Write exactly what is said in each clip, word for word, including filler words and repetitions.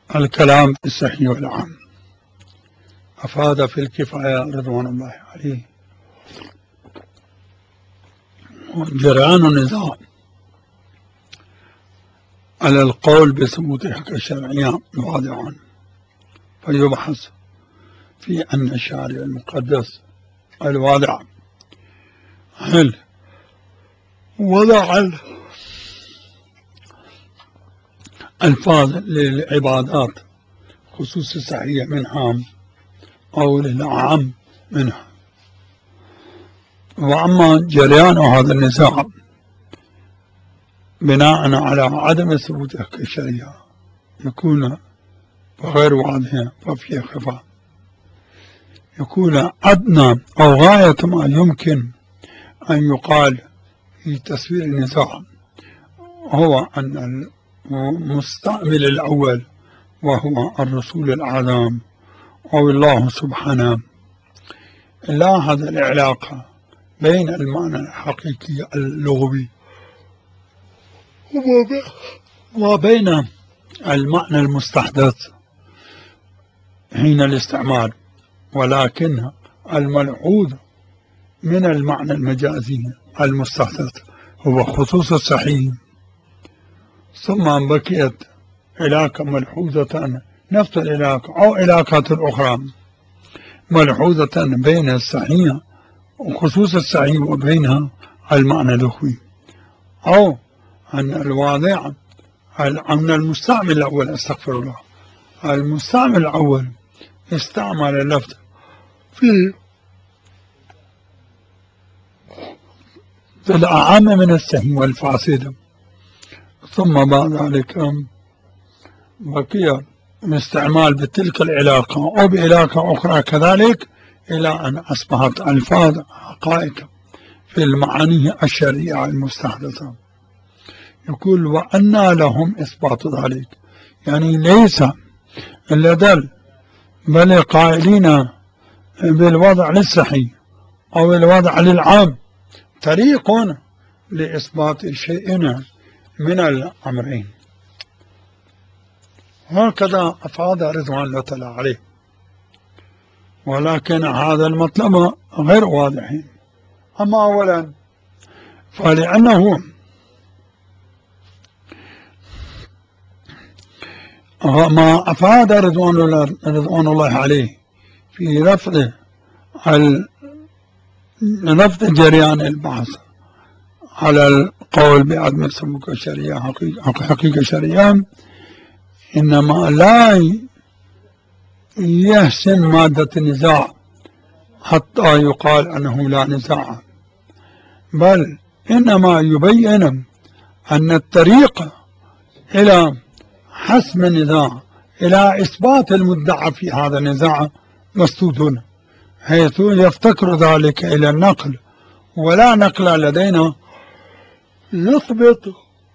الكلام في الصحيح والعام أفاد في الكفاية رضوان الله عليه جريان النزاع على القول بثبوت حكم الشرعية واضح، فيبحث في أن الشارع المقدس الواضع هل وضع الألفاظ للعبادات خصوص الصحيح منها أو للعام منها. وأما جريان هذا النزاع بناء على عدم ثبوت الشريعة يكون غير واضح ففيه خفاء، يكون أدنى أو غاية ما يمكن أن يقال في تسوير النزاع هو أن المستعمل الأول وهو الرسول الأعظم أو الله سبحانه لاحظ العلاقة بين المعنى الحقيقي اللغوي وبين المعنى المستحدث حين الاستعمال، ولكن الملحوظ من المعنى المجازي المستحدث هو خصوص الصحيح. ثم بقيت علاقة ملحوظة نفس العلاقة أو علاقات أخرى ملحوظة بين الصحيح وخصوص الصحيح وبينها المعنى اللغوي، أو أن الواضع أن المستعمل الأول استغفر الله المستعمل الأول استعمل اللفظ في الأعم من الصحيح والفاسد، ثم بعد ذلك بقي الاستعمال بتلك العلاقة أو بعلاقة أخرى كذلك إلى أن أصبحت ألفاظ حقائق في المعاني الشرعية المستحدثة. يقول وأنى لهم إثبات ذلك، يعني ليس لدى بل قائلين بالوضع للصحيح أو الوضع للعام طريق لإثبات شيء من الأمرين. هكذا أفاد رضوان الله تعالى عليه، ولكن هذا المطلب غير واضح. أما أولا فلأنه ما أفاد رضوان الله, رضوان الله عليه في رفض رفض جريان البحث على القول بعدم سبوك الشريعة حقيقة, حقيقة الشريعة إنما لا يحسن مادة النزاع حتى يقال أنه لا نزاع، بل إنما يبين أن الطريق إلى حسم النزاع إلى إثبات المدعى في هذا النزاع مسدود، حيث يفتكر ذلك إلى النقل، ولا نقل لدينا يثبت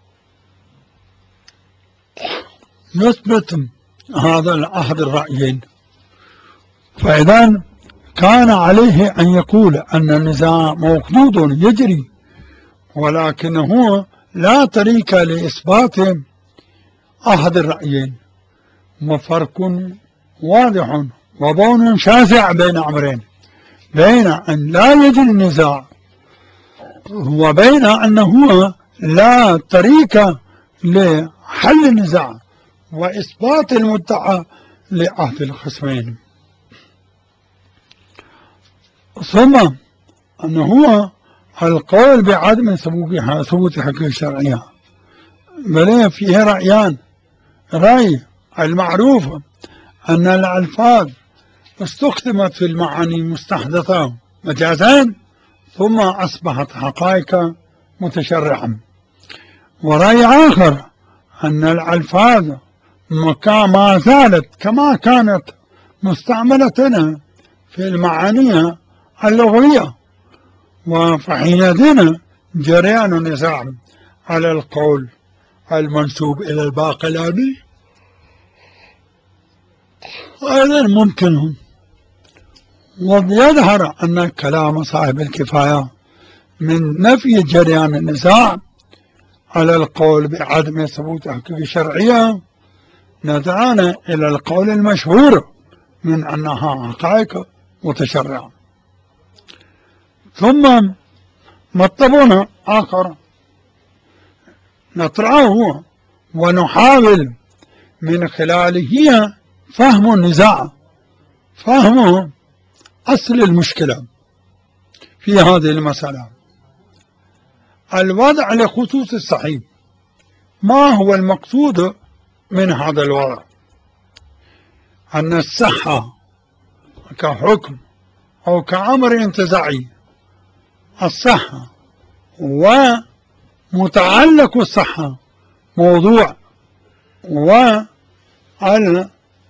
يثبت هذا أحد الرأيين. فإذا كان عليه أن يقول أن النزاع موجود يجري، ولكنه لا طريق لإثبات أحد الرأيين، وفرق واضح وبون شاسع بين أمرين، بين أن لا يجري النزاع وبين أنه لا طريق لحل النزاع وإثبات المدعى لأحد الخصمين. ثم أنه القول بعدم ثبوت حقيقة الشرعية بل فيه رأيان. رأي المعروف أن الألفاظ استخدمت في المعاني مستحدثة مجازا ثم أصبحت حقائق متشرعة، ورأي آخر أن الألفاظ ما زالت كما كانت مستعملة في المعاني اللغوية، فحينئذ جريان النزاع على القول المنسوب إلى الباقلاني أيضا ممكن. ويظهر أن كلام صاحب الكفاية من نفي جريان النزاع على القول بعدم ثبوت حقيقة شرعية ندعانا إلى القول المشهور من أنها حقائق متشرعة. ثم مطلب آخر نطرحه ونحاول من خلاله فهم النزاع، فهم أصل المشكلة في هذه المسألة. الوضع لخصوص الصحيح، ما هو المقصود من هذا الوضع؟ أن الصحة كحكم أو كأمر انتزاعي، الصحة ومتعلق الصحة موضوع، والمنشأ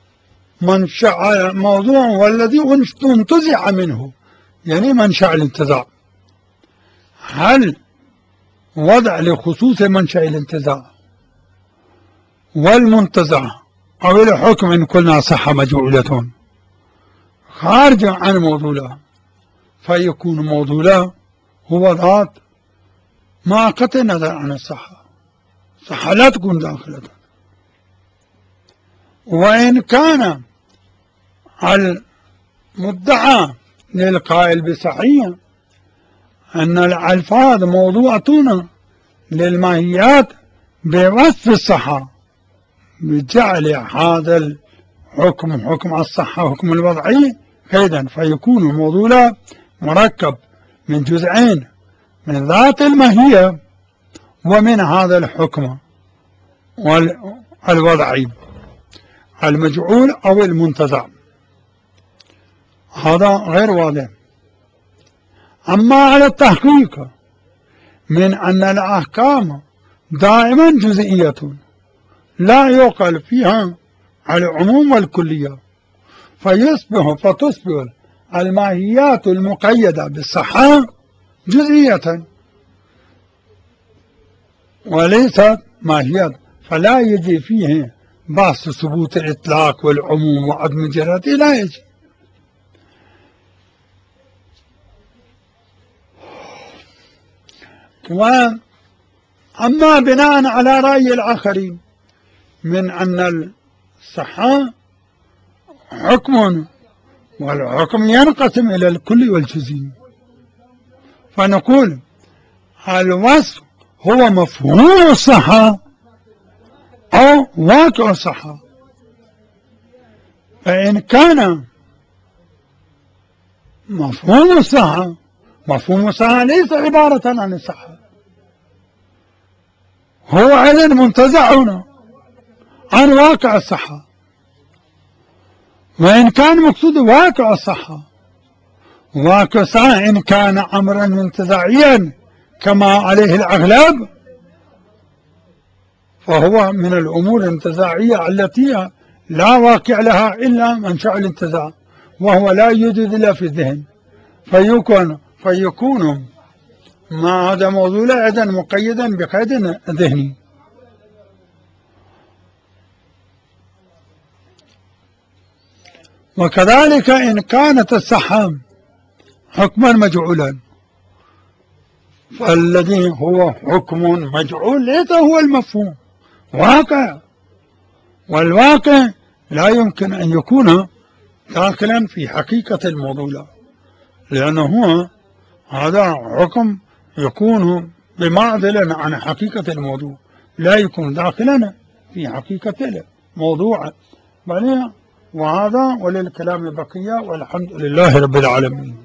موضوع والذي انتزع منه، يعني منشأ الانتزاع. هل وضع لخصوص منشأ الانتزاع والمنتزع أو الحكم إن قلنا صحة مجعولة خارج عن موضوعه، فيكون موضوعه هو ذات ما قطع النظر عن الصحة، صحة لا تكون داخلة. وإن كان المدعى للقائل بصحيح أن الألفاظ موضوعة للماهيات بوصف الصحة، بجعل هذا الحكم حكم الصحة حكم الوضعي قيدا، فيكون الموضوع مركب من جزئين، من ذات الماهية ومن هذا الحكم والوضعي المجعول أو المنتزع. هذا غير واضح. أما على التحقيق من أن الأحكام دائما جزئية لا يقال فيها العموم والكلية، فيصبح فتصبح الماهيات المقيدة بالصحة جزئية وليست ماهيات، فلا يجي فيه بحث ثبوت الإطلاق والعموم وعدم جرته، لا يجي. وأما بناء على رأي الآخرين من أن الصحة حكم والحكم ينقسم إلى الكل والجزئي، فنقول الوصف هو مفهوم الصحة أو واقع الصحة. فإن كان مفهوم الصحة، مفهوم الصحة ليس عبارة عن الصحة، هو أيضا منتزع عن واقع الصحة. وإن كان مقصود واقع الصحة، واقع الصحة إن كان أمرا منتزعيا كما عليه الأغلب، فهو من الأمور الانتزاعية التي لا واقع لها إلا منشأ الانتزاع، وهو لا يوجد إلا في الذهن، فيكون فيكون ما هذا موضوع أيضا مقيدا بقيد ذهني. وكذلك إن كانت الصحة حكما مجعولا، فالذي هو حكم مجعول ليس هو المفهوم، واقع، والواقع لا يمكن أن يكون داخلا في حقيقة الموضوع، لأنه هذا حكم يكون بمعزل عن حقيقة الموضوع، لا يكون داخلا في حقيقة الموضوع. وهذا وللكلام بقية، والحمد لله رب العالمين.